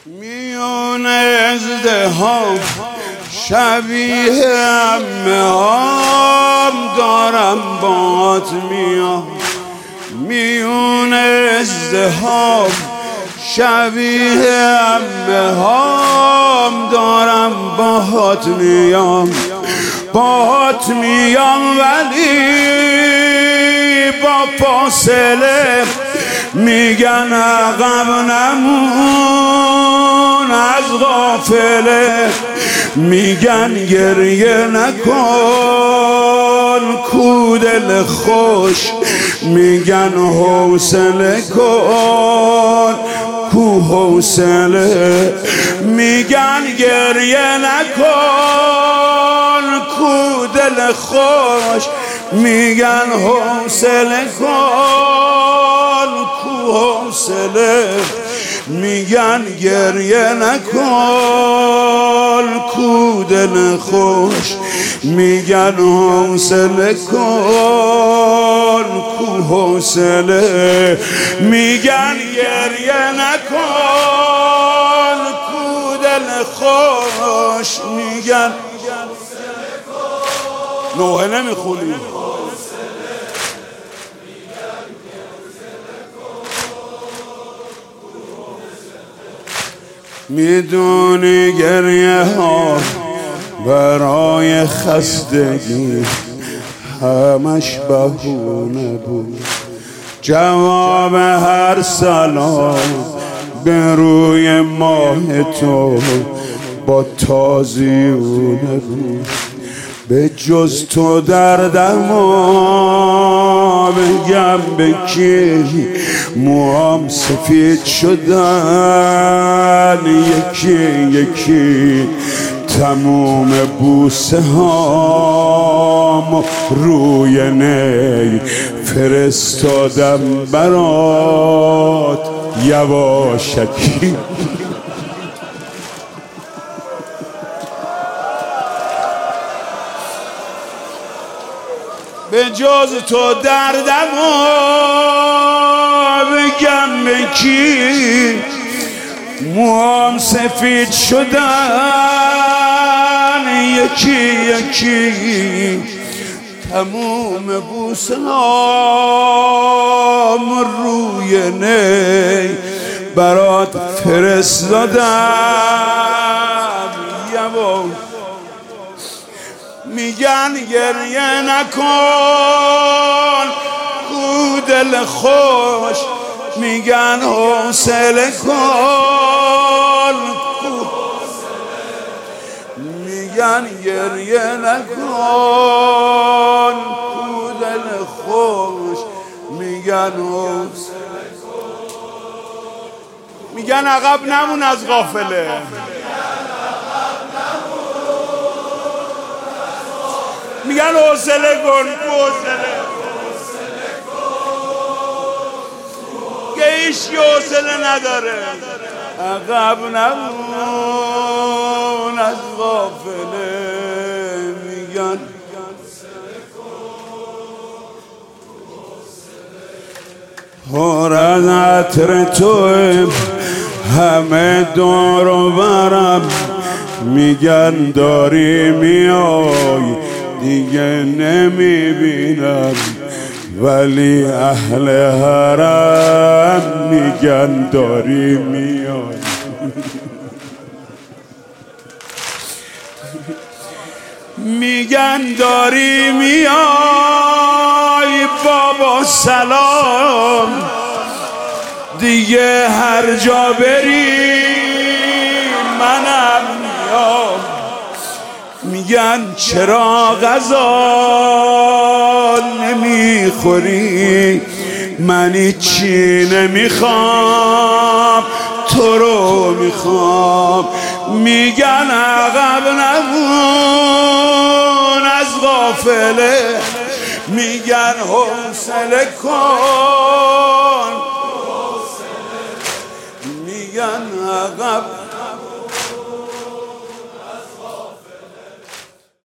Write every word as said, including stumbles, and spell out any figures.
میون ازدحام شبیه عمه هام دارم بات میام. میون ازدحام شبیه عمه هام دارم باهات میام. باهات میام ولی با فاصله میگن عقب نمون از غافله. میگن گریه نکن کو دل خوش، میگن حوصله کن کو حوصله. میگن گریه نکن کو دل خوش، میگن حوصله کن کو حوصله. میگن گریه نکن کو دل خوش، میگن حوصله کن کو حوصله. میگن گریه نکن کو دل خوش، میگن نوحه نمیخونی میدونی گریه ها برای خستگی همش بهونه بود. جواب هر سلام به روی ماه تو با تازیونه بود. به جز تو دردما بگم به کی؟ موام سفید شدن یکی یکی، تموم بوسه هام روی نی فرستادم برات یواشکی. به جز تو دردمو بگم به کی؟ موام سفید شدن یکی یکی، تموم بوسه هام روی نی برات فرستادم یواشکی. میگن گریه نکن کو دل خوش، میگن حوصله کن کو حوصله. میگن گریه نکن کو دل خوش، میگن حوصله کن. میگن عقب نمون از غافله. میگن حوصله کن حوصله که هیچکی حوصله نداره. عقب نمون از غافله. میگن پر از عطر توی همه دور و برم، میگن داری میای دیگه نمیبینم، ولی اهل حرم میگن داری میای. میگن داری میای بابا سلام، دیگه هر جا بری منم میام. میگن چرا غذا نمیخوری؟ من چی نمیخوام تو رو میخوام. میگن عقب نمون از غافله، میگن حوصله کن، میگن عقب